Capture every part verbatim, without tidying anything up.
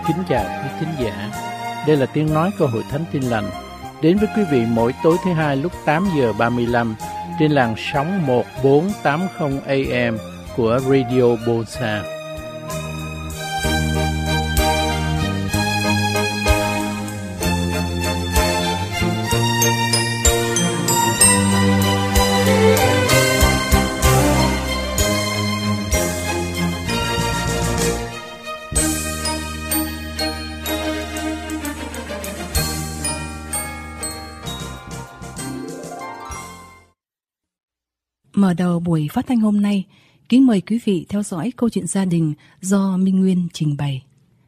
Kính chào quý thính giả. Đây là tiếng nói của Hội Thánh Tin Lành, đến với quý vị mỗi tối thứ hai lúc tám giờ ba mươi lăm trên làn sóng một bốn tám không A M của Radio Bosa. Mở đầu buổi phát thanh hôm nay, kính mời quý vị theo dõi câu chuyện gia đình do Minh Nguyên trình bày.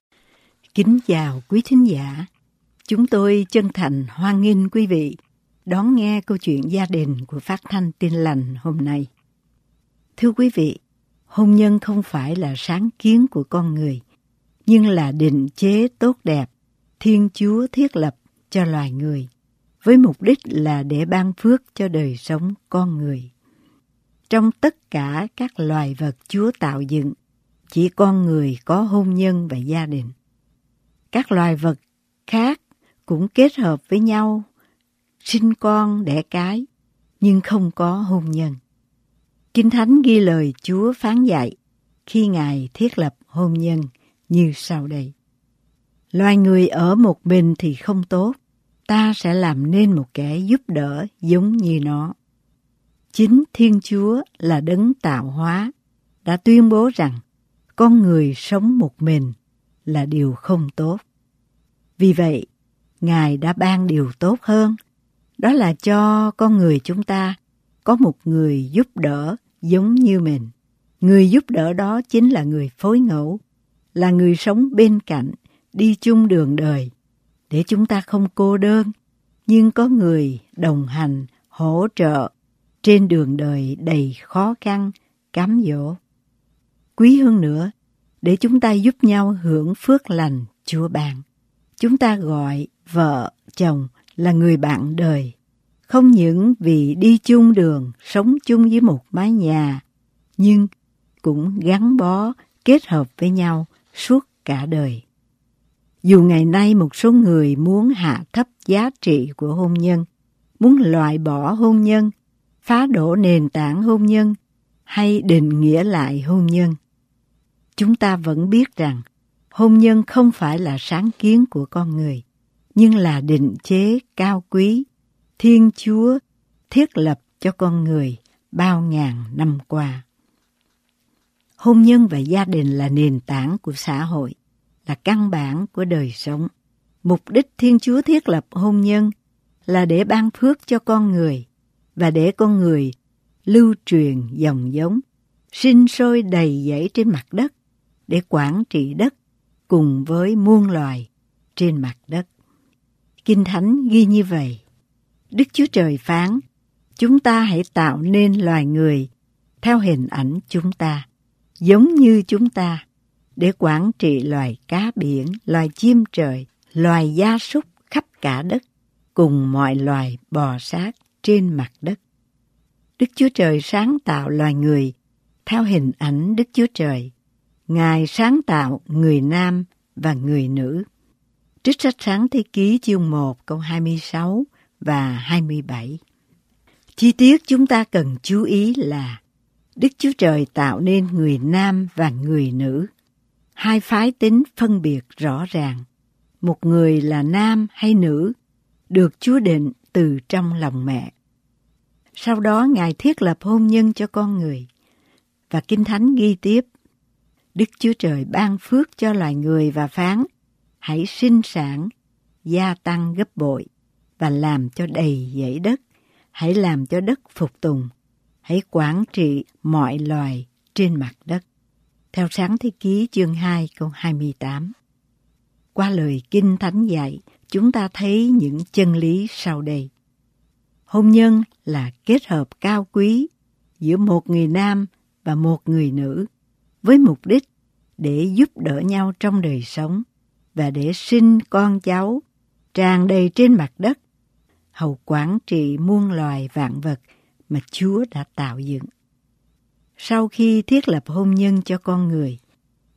Kính chào quý thính giả, chúng tôi chân thành hoan nghênh quý vị đón nghe câu chuyện gia đình của Phát thanh Tin Lành hôm nay. Thưa quý vị, hôn nhân không phải là sáng kiến của con người, nhưng là định chế tốt đẹp Thiên Chúa thiết lập cho loài người, với mục đích là để ban phước cho đời sống con người. Trong tất cả các loài vật Chúa tạo dựng, chỉ con người có hôn nhân và gia đình. Các loài vật khác cũng kết hợp với nhau, sinh con đẻ cái, nhưng không có hôn nhân. Kinh Thánh ghi lời Chúa phán dạy khi Ngài thiết lập hôn nhân như sau đây. Loài người ở một mình thì không tốt, ta sẽ làm nên một kẻ giúp đỡ giống như nó. Chính Thiên Chúa là đấng tạo hóa, đã tuyên bố rằng con người sống một mình là điều không tốt. Vì vậy, Ngài đã ban điều tốt hơn, đó là cho con người chúng ta có một người giúp đỡ giống như mình. Người giúp đỡ đó chính là người phối ngẫu, là người sống bên cạnh, đi chung đường đời, để chúng ta không cô đơn, nhưng có người đồng hành, hỗ trợ, trên đường đời đầy khó khăn, cám dỗ. Quý hơn nữa, để chúng ta giúp nhau hưởng phước lành Chúa ban. Chúng ta gọi vợ, chồng là người bạn đời, không những vì đi chung đường, sống chung với một mái nhà, nhưng cũng gắn bó, kết hợp với nhau suốt cả đời. Dù ngày nay một số người muốn hạ thấp giá trị của hôn nhân, muốn loại bỏ hôn nhân, phá đổ nền tảng hôn nhân hay định nghĩa lại hôn nhân, chúng ta vẫn biết rằng hôn nhân không phải là sáng kiến của con người, nhưng là định chế cao quý Thiên Chúa thiết lập cho con người bao ngàn năm qua. Hôn nhân và gia đình là nền tảng của xã hội, là căn bản của đời sống. Mục đích Thiên Chúa thiết lập hôn nhân là để ban phước cho con người và để con người lưu truyền dòng giống, sinh sôi đầy dẫy trên mặt đất để quản trị đất cùng với muôn loài trên mặt đất. Kinh Thánh ghi như vậy. Đức Chúa Trời phán, chúng ta hãy tạo nên loài người theo hình ảnh chúng ta, giống như chúng ta, để quản trị loài cá biển, loài chim trời, loài gia súc khắp cả đất, cùng mọi loài bò sát trên mặt đất. Đức Chúa Trời sáng tạo loài người theo hình ảnh Đức Chúa Trời. Ngài sáng tạo người nam và người nữ. Trích sách Sáng Thế Ký chương một câu hai mươi sáu và hai mươi bảy. Chi tiết chúng ta cần chú ý là Đức Chúa Trời tạo nên người nam và người nữ. Hai phái tính phân biệt rõ ràng. Một người là nam hay nữ, được Chúa định từ trong lòng mẹ. Sau đó Ngài thiết lập hôn nhân cho con người. Và Kinh Thánh ghi tiếp, Đức Chúa Trời ban phước cho loài người và phán, hãy sinh sản, gia tăng gấp bội và làm cho đầy dẫy đất, hãy làm cho đất phục tùng, hãy quản trị mọi loài trên mặt đất. Theo Sáng Thế Ký chương hai câu hai mươi tám. Qua lời Kinh Thánh dạy, chúng ta thấy những chân lý sau đây. Hôn nhân là kết hợp cao quý giữa một người nam và một người nữ, với mục đích để giúp đỡ nhau trong đời sống và để sinh con cháu tràn đầy trên mặt đất, hầu quản trị muôn loài vạn vật mà Chúa đã tạo dựng. Sau khi thiết lập hôn nhân cho con người,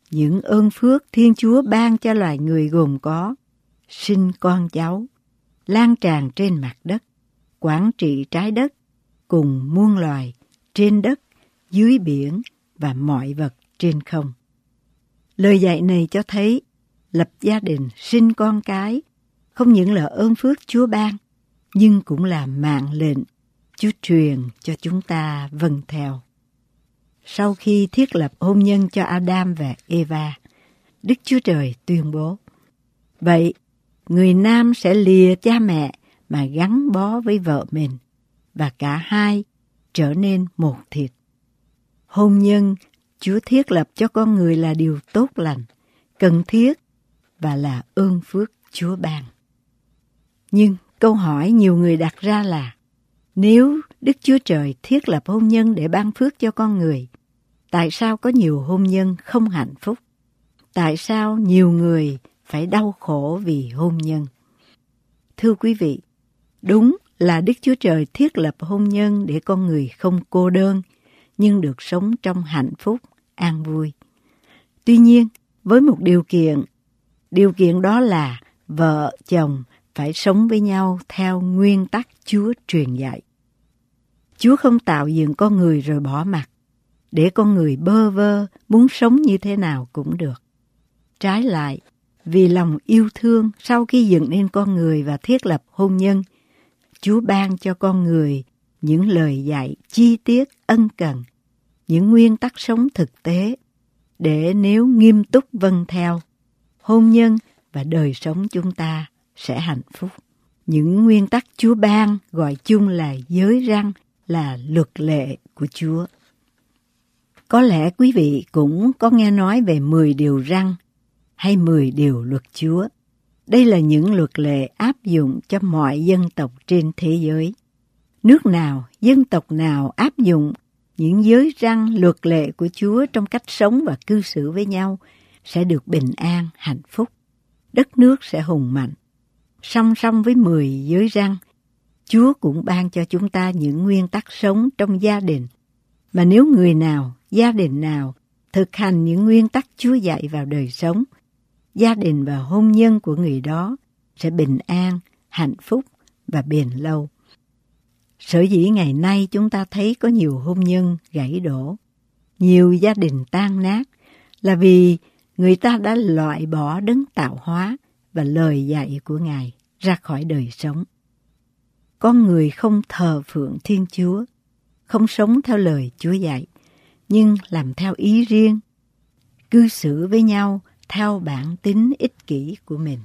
những ơn phước Thiên Chúa ban cho loài người gồm có sinh con cháu, lan tràn trên mặt đất, quản trị trái đất, cùng muôn loài trên đất, dưới biển và mọi vật trên không. Lời dạy này cho thấy lập gia đình, sinh con cái không những là ơn phước Chúa ban, nhưng cũng là mạng lệnh Chúa truyền cho chúng ta vâng theo. Sau khi thiết lập hôn nhân cho Adam và Eva, Đức Chúa Trời tuyên bố: vậy, người nam sẽ lìa cha mẹ mà gắn bó với vợ mình, và cả hai trở nên một thịt. Hôn nhân Chúa thiết lập cho con người là điều tốt lành, cần thiết và là ơn phước Chúa ban. Nhưng câu hỏi nhiều người đặt ra là: nếu Đức Chúa Trời thiết lập hôn nhân để ban phước cho con người, tại sao có nhiều hôn nhân không hạnh phúc? Tại sao nhiều người phải đau khổ vì hôn nhân? Thưa quý vị, đúng là Đức Chúa Trời thiết lập hôn nhân để con người không cô đơn, nhưng được sống trong hạnh phúc, an vui. Tuy nhiên, với một điều kiện, điều kiện đó là vợ, chồng phải sống với nhau theo nguyên tắc Chúa truyền dạy. Chúa không tạo dựng con người rồi bỏ mặc, để con người bơ vơ muốn sống như thế nào cũng được. Trái lại, vì lòng yêu thương sau khi dựng nên con người và thiết lập hôn nhân, Chúa ban cho con người những lời dạy chi tiết ân cần, những nguyên tắc sống thực tế, để nếu nghiêm túc vâng theo, hôn nhân và đời sống chúng ta sẽ hạnh phúc. Những nguyên tắc Chúa ban gọi chung là giới răn, là luật lệ của Chúa. Có lẽ quý vị cũng có nghe nói về mười điều răn hay mười điều luật Chúa. Đây là những luật lệ áp dụng cho mọi dân tộc trên thế giới. Nước nào, dân tộc nào áp dụng những giới răn luật lệ của Chúa trong cách sống và cư xử với nhau sẽ được bình an, hạnh phúc. Đất nước sẽ hùng mạnh. Song song với mười giới răn, Chúa cũng ban cho chúng ta những nguyên tắc sống trong gia đình. Mà nếu người nào, gia đình nào thực hành những nguyên tắc Chúa dạy vào đời sống, gia đình và hôn nhân của người đó sẽ bình an, hạnh phúc và bền lâu. Sở dĩ ngày nay chúng ta thấy có nhiều hôn nhân gãy đổ, nhiều gia đình tan nát, là vì người ta đã loại bỏ đấng tạo hóa và lời dạy của Ngài ra khỏi đời sống. Con người không thờ phượng Thiên Chúa, không sống theo lời Chúa dạy, nhưng làm theo ý riêng, cư xử với nhau theo bản tính ích kỷ của mình.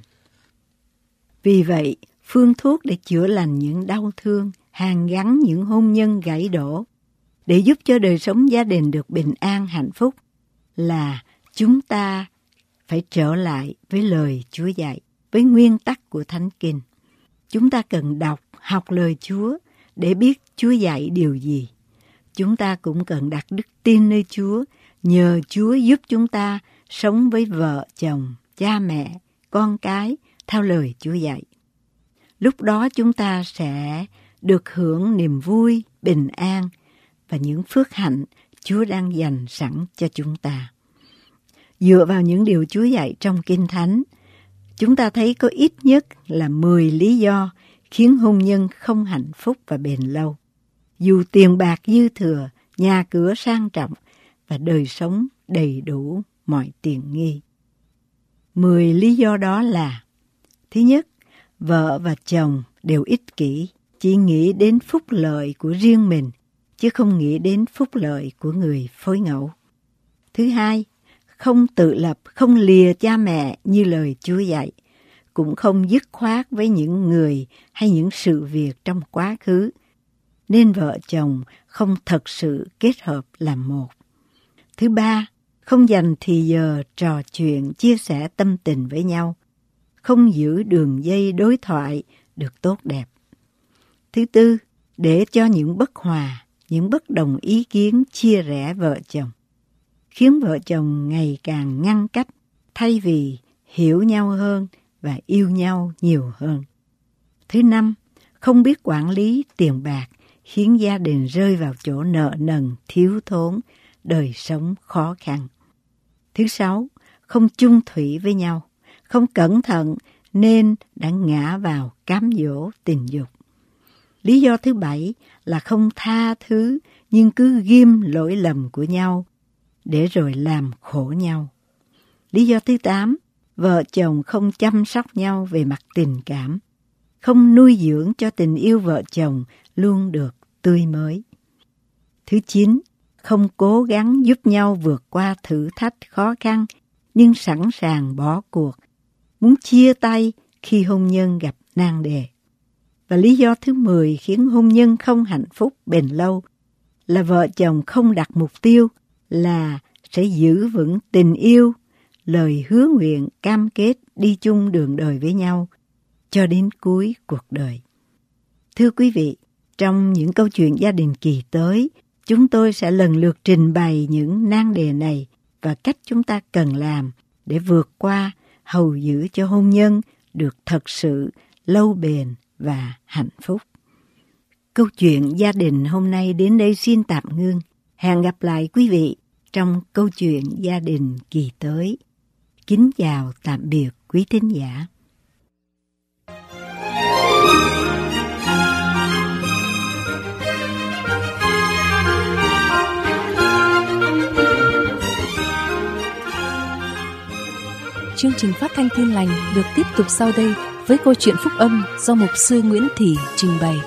Vì vậy, phương thuốc để chữa lành những đau thương, hàn gắn những hôn nhân gãy đổ, để giúp cho đời sống gia đình được bình an hạnh phúc, là chúng ta phải trở lại với lời Chúa dạy, với nguyên tắc của Thánh Kinh. Chúng ta cần đọc, học lời Chúa để biết Chúa dạy điều gì. Chúng ta cũng cần đặt đức tin nơi Chúa, nhờ Chúa giúp chúng ta sống với vợ, chồng, cha mẹ, con cái theo lời Chúa dạy. Lúc đó chúng ta sẽ được hưởng niềm vui, bình an và những phước hạnh Chúa đang dành sẵn cho chúng ta. Dựa vào những điều Chúa dạy trong Kinh Thánh, chúng ta thấy có ít nhất là mười lý do khiến hôn nhân không hạnh phúc và bền lâu. Dù tiền bạc dư thừa, nhà cửa sang trọng và đời sống đầy đủ mọi tiện nghi. Mười lý do đó là: thứ nhất, vợ và chồng đều ích kỷ, chỉ nghĩ đến phúc lợi của riêng mình, chứ không nghĩ đến phúc lợi của người phối ngẫu. Thứ hai, không tự lập, không lìa cha mẹ như lời Chúa dạy, cũng không dứt khoát với những người hay những sự việc trong quá khứ, nên vợ chồng không thật sự kết hợp làm một. Thứ ba, không dành thì giờ trò chuyện, chia sẻ tâm tình với nhau, không giữ đường dây đối thoại được tốt đẹp. Thứ tư, để cho những bất hòa, những bất đồng ý kiến chia rẽ vợ chồng, khiến vợ chồng ngày càng ngăn cách thay vì hiểu nhau hơn và yêu nhau nhiều hơn. Thứ năm, không biết quản lý tiền bạc, khiến gia đình rơi vào chỗ nợ nần, thiếu thốn, đời sống khó khăn. Thứ sáu, không chung thủy với nhau, không cẩn thận nên đã ngã vào cám dỗ tình dục. Lý do thứ bảy là không tha thứ nhưng cứ ghim lỗi lầm của nhau để rồi làm khổ nhau. Lý do thứ tám, vợ chồng không chăm sóc nhau về mặt tình cảm, không nuôi dưỡng cho tình yêu vợ chồng luôn được tươi mới. Thứ chín, không cố gắng giúp nhau vượt qua thử thách khó khăn nhưng sẵn sàng bỏ cuộc, muốn chia tay khi hôn nhân gặp nan đề. Và lý do thứ mười khiến hôn nhân không hạnh phúc bền lâu là vợ chồng không đặt mục tiêu là sẽ giữ vững tình yêu, lời hứa nguyện cam kết đi chung đường đời với nhau cho đến cuối cuộc đời. Thưa quý vị, trong những câu chuyện gia đình kỳ tới, chúng tôi sẽ lần lượt trình bày những nan đề này và cách chúng ta cần làm để vượt qua, hầu giữ cho hôn nhân được thật sự lâu bền và hạnh phúc. Câu chuyện gia đình hôm nay đến đây xin tạm ngưng. Hẹn gặp lại quý vị trong câu chuyện gia đình kỳ tới. Kính chào tạm biệt quý thính giả. Chương trình phát thanh Tin Lành được tiếp tục sau đây với câu chuyện phúc âm do mục sư Nguyễn Thị trình bày.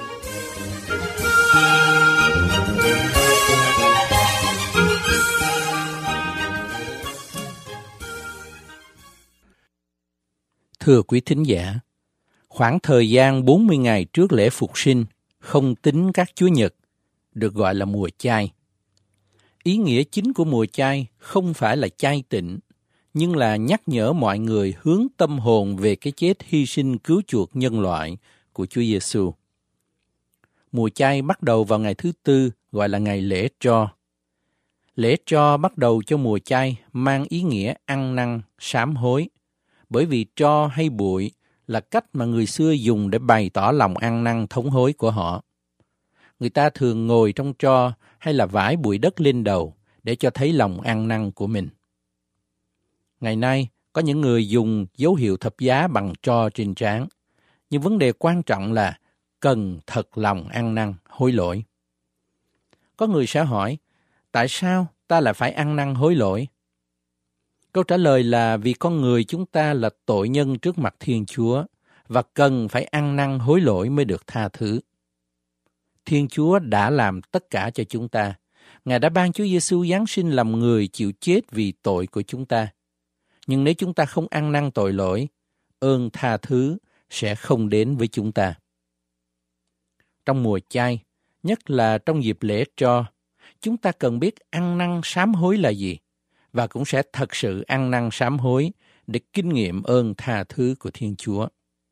Thưa quý thính giả, khoảng thời gian bốn mươi ngày trước lễ Phục sinh, không tính các Chúa Nhật, được gọi là mùa chay. Ý nghĩa chính của mùa chay không phải là chay tịnh, nhưng là nhắc nhở mọi người hướng tâm hồn về cái chết hy sinh cứu chuộc nhân loại của Chúa Giêsu. Mùa chay bắt đầu vào ngày thứ tư, gọi là ngày lễ tro. Lễ tro bắt đầu cho mùa chay mang ý nghĩa ăn năn, sám hối, bởi vì tro hay bụi là cách mà người xưa dùng để bày tỏ lòng ăn năn thống hối của họ. Người ta thường ngồi trong tro hay là vải bụi đất lên đầu để cho thấy lòng ăn năn của mình. Ngày nay, có những người dùng dấu hiệu thập giá bằng tro trên trán, nhưng vấn đề quan trọng là cần thật lòng ăn năn, hối lỗi. Có người sẽ hỏi, tại sao ta lại phải ăn năn hối lỗi? Câu trả lời là vì con người chúng ta là tội nhân trước mặt Thiên Chúa và cần phải ăn năn hối lỗi mới được tha thứ. Thiên Chúa đã làm tất cả cho chúng ta. Ngài đã ban Chúa Giêsu Giáng sinh làm người chịu chết vì tội của chúng ta. Nhưng nếu chúng ta không ăn năn tội lỗi, ơn tha thứ sẽ không đến với chúng ta. Trong mùa chay, nhất là trong dịp lễ tro, chúng ta cần biết ăn năn sám hối là gì, và cũng sẽ thật sự ăn năn sám hối để kinh nghiệm ơn tha thứ của Thiên Chúa.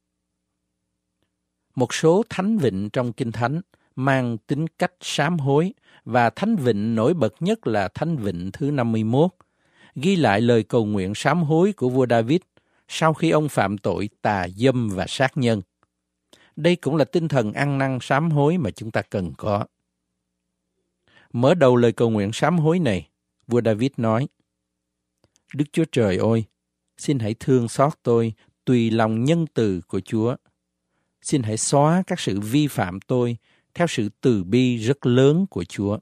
Một số thánh vịnh trong Kinh Thánh mang tính cách sám hối, và thánh vịnh nổi bật nhất là thánh vịnh thứ năm mươi mốt, ghi lại lời cầu nguyện sám hối của vua David sau khi ông phạm tội tà dâm và sát nhân. Đây cũng là tinh thần ăn năn sám hối mà chúng ta cần có. Mở đầu lời cầu nguyện sám hối này, vua David nói, Đức Chúa Trời ơi, xin hãy thương xót tôi tùy lòng nhân từ của Chúa. Xin hãy xóa các sự vi phạm tôi theo sự từ bi rất lớn của Chúa.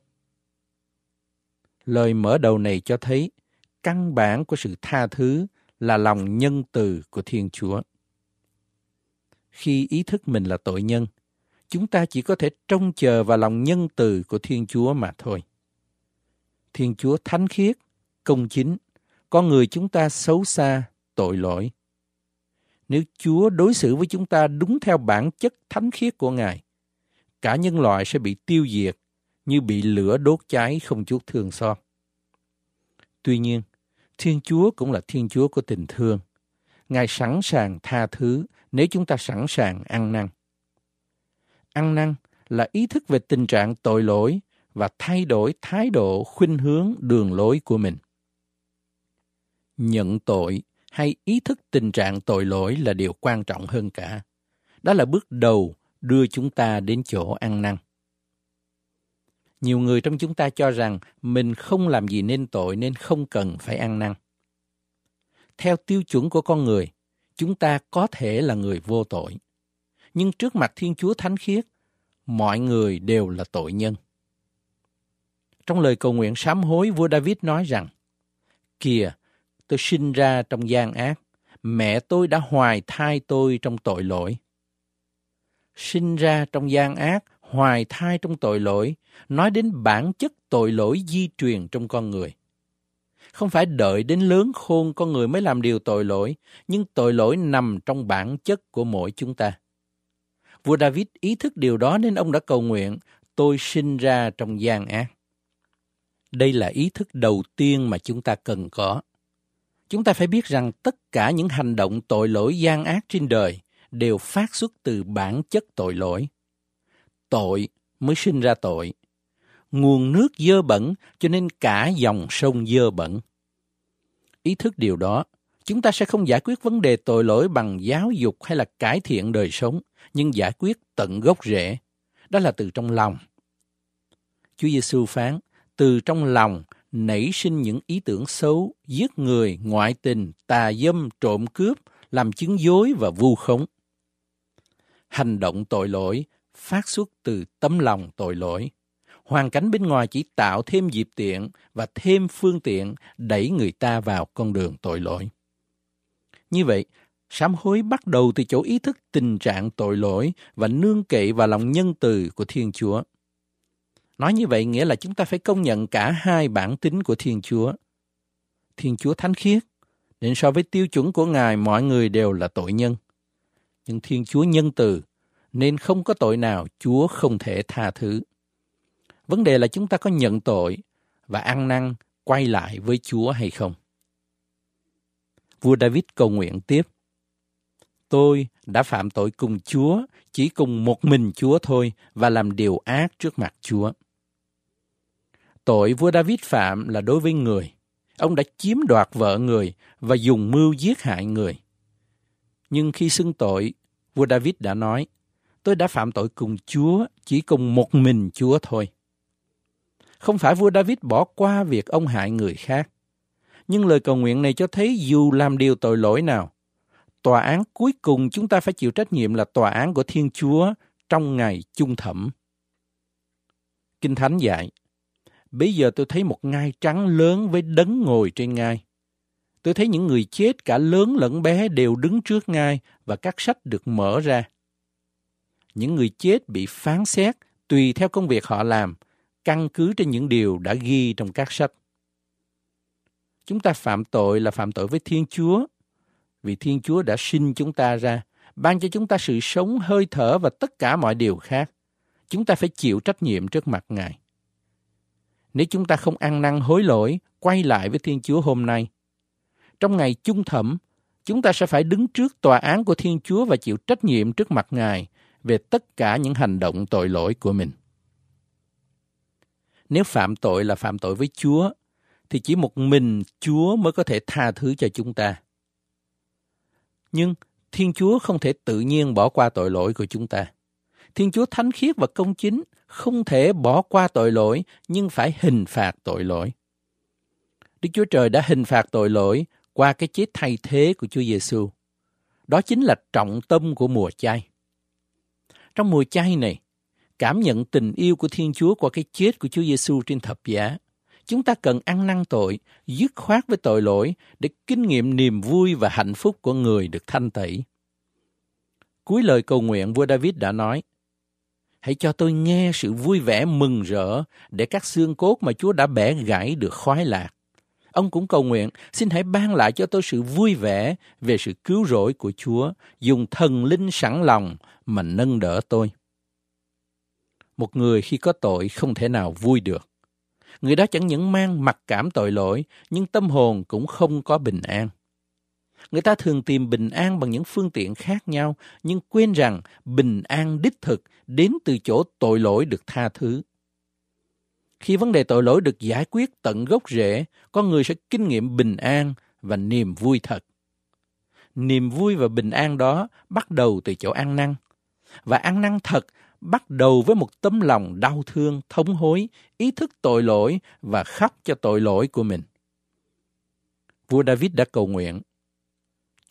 Lời mở đầu này cho thấy căn bản của sự tha thứ là lòng nhân từ của Thiên Chúa. Khi ý thức mình là tội nhân, chúng ta chỉ có thể trông chờ vào lòng nhân từ của Thiên Chúa mà thôi. Thiên Chúa thánh khiết, công chính, con người chúng ta xấu xa, tội lỗi. Nếu Chúa đối xử với chúng ta đúng theo bản chất thánh khiết của Ngài, cả nhân loại sẽ bị tiêu diệt như bị lửa đốt cháy không chút thương xót. Tuy nhiên, Thiên Chúa cũng là Thiên Chúa của tình thương. Ngài sẵn sàng tha thứ nếu chúng ta sẵn sàng ăn năn. Ăn năn là ý thức về tình trạng tội lỗi và thay đổi thái độ, khuynh hướng, đường lối của mình. Nhận tội hay ý thức tình trạng tội lỗi là điều quan trọng hơn cả. Đó là bước đầu đưa chúng ta đến chỗ ăn năn. Nhiều người trong chúng ta cho rằng mình không làm gì nên tội nên không cần phải ăn năn. theo tiêu chuẩn của con người, chúng ta có thể là người vô tội. Nhưng trước mặt Thiên Chúa thánh khiết, mọi người đều là tội nhân. Trong lời cầu nguyện sám hối, vua David nói rằng, kìa, tôi sinh ra trong gian ác, mẹ tôi đã hoài thai tôi trong tội lỗi. Sinh ra trong gian ác, hoài thai trong tội lỗi, nói đến bản chất tội lỗi di truyền trong con người. Không phải đợi đến lớn khôn con người mới làm điều tội lỗi, nhưng tội lỗi nằm trong bản chất của mỗi chúng ta. Vua David ý thức điều đó nên ông đã cầu nguyện, tôi sinh ra trong gian ác. Đây là ý thức đầu tiên mà chúng ta cần có. Chúng ta phải biết rằng tất cả những hành động tội lỗi gian ác trên đời đều phát xuất từ bản chất tội lỗi. Tội mới sinh ra tội. Nguồn nước dơ bẩn cho nên cả dòng sông dơ bẩn. Ý thức điều đó, chúng ta sẽ không giải quyết vấn đề tội lỗi bằng giáo dục hay là cải thiện đời sống, nhưng giải quyết tận gốc rễ. Đó là từ trong lòng. Chúa Giêsu phán, từ trong lòng nảy sinh những ý tưởng xấu, giết người, ngoại tình, tà dâm, trộm cướp, làm chứng dối và vu khống. Hành động tội lỗi phát xuất từ tấm lòng tội lỗi. Hoàn cảnh bên ngoài chỉ tạo thêm dịp tiện và thêm phương tiện đẩy người ta vào con đường tội lỗi. Như vậy, sám hối bắt đầu từ chỗ ý thức tình trạng tội lỗi và nương cậy vào lòng nhân từ của Thiên Chúa. Nói như vậy nghĩa là chúng ta phải công nhận cả hai bản tính của Thiên Chúa. Thiên Chúa thánh khiết, nên so với tiêu chuẩn của Ngài mọi người đều là tội nhân. Nhưng Thiên Chúa nhân từ, nên không có tội nào Chúa không thể tha thứ. Vấn đề là chúng ta có nhận tội và ăn năn quay lại với Chúa hay không. Vua David cầu nguyện tiếp, tôi đã phạm tội cùng Chúa, chỉ cùng một mình Chúa thôi, và làm điều ác trước mặt Chúa. Tội vua David phạm là đối với người. Ông đã chiếm đoạt vợ người và dùng mưu giết hại người. Nhưng khi xưng tội, vua David đã nói, tôi đã phạm tội cùng Chúa, chỉ cùng một mình Chúa thôi. Không phải vua David bỏ qua việc ông hại người khác. Nhưng lời cầu nguyện này cho thấy dù làm điều tội lỗi nào, tòa án cuối cùng chúng ta phải chịu trách nhiệm là tòa án của Thiên Chúa trong ngày chung thẩm. Kinh Thánh dạy, bây giờ tôi thấy một ngai trắng lớn với đấng ngồi trên ngai. Tôi thấy những người chết cả lớn lẫn bé đều đứng trước ngai và các sách được mở ra. Những người chết bị phán xét tùy theo công việc họ làm, căn cứ trên những điều đã ghi trong các sách. Chúng ta phạm tội là phạm tội với Thiên Chúa, vì Thiên Chúa đã sinh chúng ta ra, ban cho chúng ta sự sống, hơi thở và tất cả mọi điều khác. Chúng ta phải chịu trách nhiệm trước mặt Ngài. Nếu chúng ta không ăn năn hối lỗi, quay lại với Thiên Chúa hôm nay, trong ngày chung thẩm, chúng ta sẽ phải đứng trước tòa án của Thiên Chúa và chịu trách nhiệm trước mặt Ngài về tất cả những hành động tội lỗi của mình. Nếu phạm tội là phạm tội với Chúa, thì chỉ một mình Chúa mới có thể tha thứ cho chúng ta. Nhưng Thiên Chúa không thể tự nhiên bỏ qua tội lỗi của chúng ta. Thiên Chúa thánh khiết và công chính không thể bỏ qua tội lỗi, nhưng phải hình phạt tội lỗi. Đức Chúa Trời đã hình phạt tội lỗi qua cái chết thay thế của Chúa Giêsu. Đó chính là trọng tâm của mùa chay. Trong mùa chay này, cảm nhận tình yêu của Thiên Chúa qua cái chết của Chúa Giêsu trên thập giá, chúng ta cần ăn năn tội, dứt khoát với tội lỗi để kinh nghiệm niềm vui và hạnh phúc của người được thanh tẩy. Cuối lời cầu nguyện, vua David đã nói, hãy cho tôi nghe sự vui vẻ mừng rỡ để các xương cốt mà Chúa đã bẻ gãy được khoái lạc. Ông cũng cầu nguyện, xin hãy ban lại cho tôi sự vui vẻ về sự cứu rỗi của Chúa, dùng thần linh sẵn lòng mà nâng đỡ tôi. Một người khi có tội không thể nào vui được. Người đó chẳng những mang mặc cảm tội lỗi, nhưng tâm hồn cũng không có bình an. Người ta thường tìm bình an bằng những phương tiện khác nhau, nhưng quên rằng bình an đích thực đến từ chỗ tội lỗi được tha thứ. Khi vấn đề tội lỗi được giải quyết tận gốc rễ, con người sẽ kinh nghiệm bình an và niềm vui thật. Niềm vui và bình an đó bắt đầu từ chỗ ăn năn. Và ăn năn thật bắt đầu với một tấm lòng đau thương, thống hối, ý thức tội lỗi và khóc cho tội lỗi của mình. Vua David đã cầu nguyện,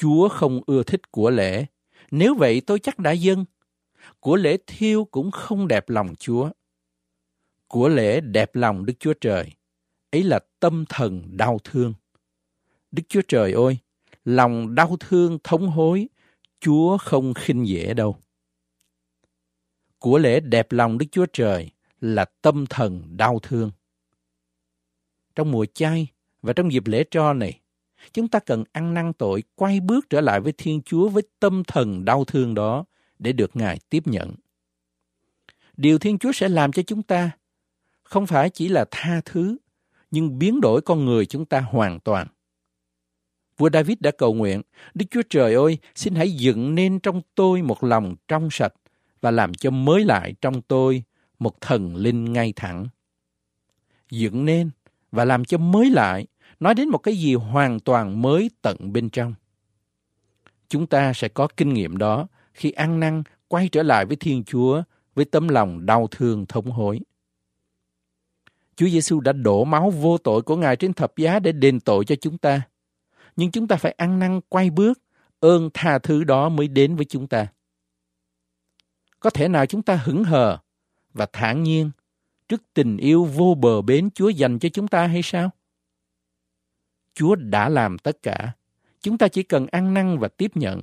Chúa không ưa thích của lễ. Nếu vậy tôi chắc đã dâng. Của lễ thiêu cũng không đẹp lòng Chúa. Của lễ đẹp lòng Đức Chúa Trời. Ấy là tâm thần đau thương. Đức Chúa Trời ơi, lòng đau thương thống hối, Chúa không khinh dễ đâu. Của lễ đẹp lòng Đức Chúa Trời là tâm thần đau thương. Trong mùa chay và trong dịp lễ tro này, chúng ta cần ăn năn tội, quay bước trở lại với Thiên Chúa với tâm thần đau thương đó để được Ngài tiếp nhận. Điều Thiên Chúa sẽ làm cho chúng ta không phải chỉ là tha thứ, nhưng biến đổi con người chúng ta hoàn toàn. Vua David đã cầu nguyện, Đức Chúa Trời ơi, xin hãy dựng nên trong tôi một lòng trong sạch và làm cho mới lại trong tôi một thần linh ngay thẳng. Dựng nên và làm cho mới lại, nói đến một cái gì hoàn toàn mới tận bên trong. Chúng ta sẽ có kinh nghiệm đó khi ăn năn quay trở lại với Thiên Chúa với tấm lòng đau thương thống hối. Chúa Giêsu đã đổ máu vô tội của Ngài trên thập giá để đền tội cho chúng ta. Nhưng chúng ta phải ăn năn quay bước, ơn tha thứ đó mới đến với chúng ta. Có thể nào chúng ta hững hờ và thản nhiên trước tình yêu vô bờ bến Chúa dành cho chúng ta hay sao? Chúa đã làm tất cả. Chúng ta chỉ cần ăn năn và tiếp nhận.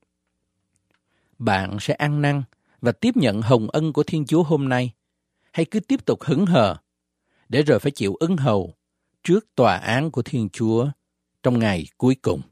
Bạn sẽ ăn năn và tiếp nhận hồng ân của Thiên Chúa hôm nay, hay cứ tiếp tục hững hờ, để rồi phải chịu ứng hầu trước tòa án của Thiên Chúa trong ngày cuối cùng.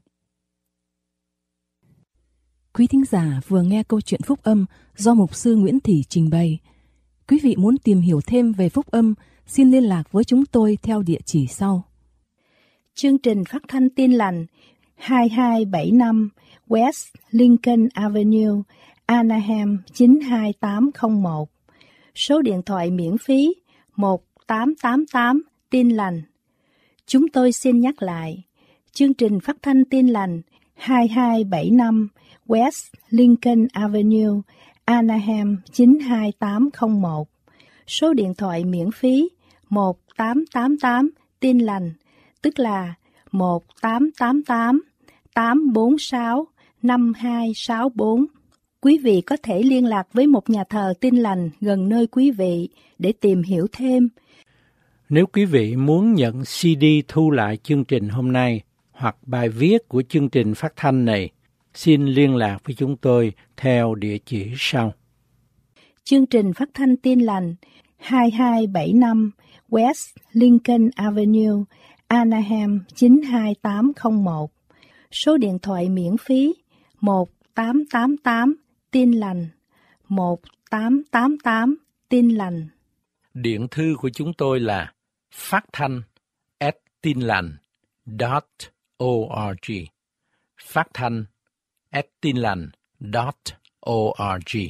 Quý thính giả vừa nghe câu chuyện phúc âm do mục sư Nguyễn Thị trình bày. Quý vị muốn tìm hiểu thêm về phúc âm, xin liên lạc với chúng tôi theo địa chỉ sau. Chương trình phát thanh Tin Lành hai hai bảy năm West Lincoln Avenue, Anaheim chín hai tám không một. Số điện thoại miễn phí một tám tám tám Tin Lành. Chúng tôi xin nhắc lại, chương trình phát thanh Tin Lành hai hai bảy năm West Lincoln Avenue, Anaheim chín hai tám không một. Số điện thoại miễn phí một tám tám tám Tin Lành, tức là một tám tám tám tám bốn sáu năm hai sáu bốn. Quý vị có thể liên lạc với một nhà thờ Tin Lành gần nơi quý vị để tìm hiểu thêm. Nếu quý vị muốn nhận xê đê thu lại chương trình hôm nay hoặc bài viết của chương trình phát thanh này, xin liên lạc với chúng tôi theo địa chỉ sau. Chương trình phát thanh Tin Lành hai hai bảy năm West Lincoln Avenue, Anaheim chín hai tám không một. Số điện thoại miễn phí một tám tám tám Tin Lành, một tám tám tám Tin Lành. Điện thư của chúng tôi là phát thanh at tinlành chấm org. Phát thanh at tinlành chấm org.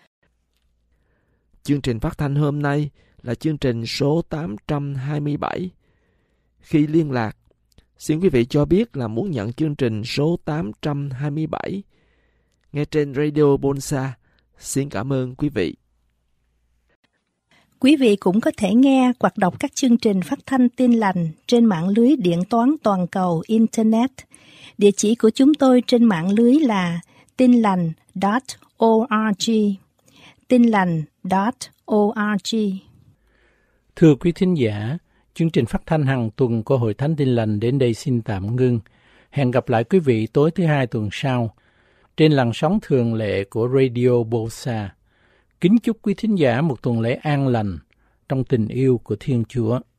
Chương trình phát thanh hôm nay là chương trình số tám trăm hai mươi bảy. Khi liên lạc, xin quý vị cho biết là muốn nhận chương trình số tám trăm hai mươi bảy. Nghe trên Radio Bonsa. Xin cảm ơn quý vị. Quý vị cũng có thể nghe hoặc đọc các chương trình phát thanh Tin Lành trên mạng lưới điện toán toàn cầu Internet. Địa chỉ của chúng tôi trên mạng lưới là tinlành chấm org. tinlành chấm org. Thưa quý thính giả, chương trình phát thanh hàng tuần của Hội Thánh Tin Lành đến đây xin tạm ngưng. Hẹn gặp lại quý vị tối thứ hai tuần sau trên làn sóng thường lệ của Radio Bosa. Kính chúc quý thính giả một tuần lễ an lành trong tình yêu của Thiên Chúa.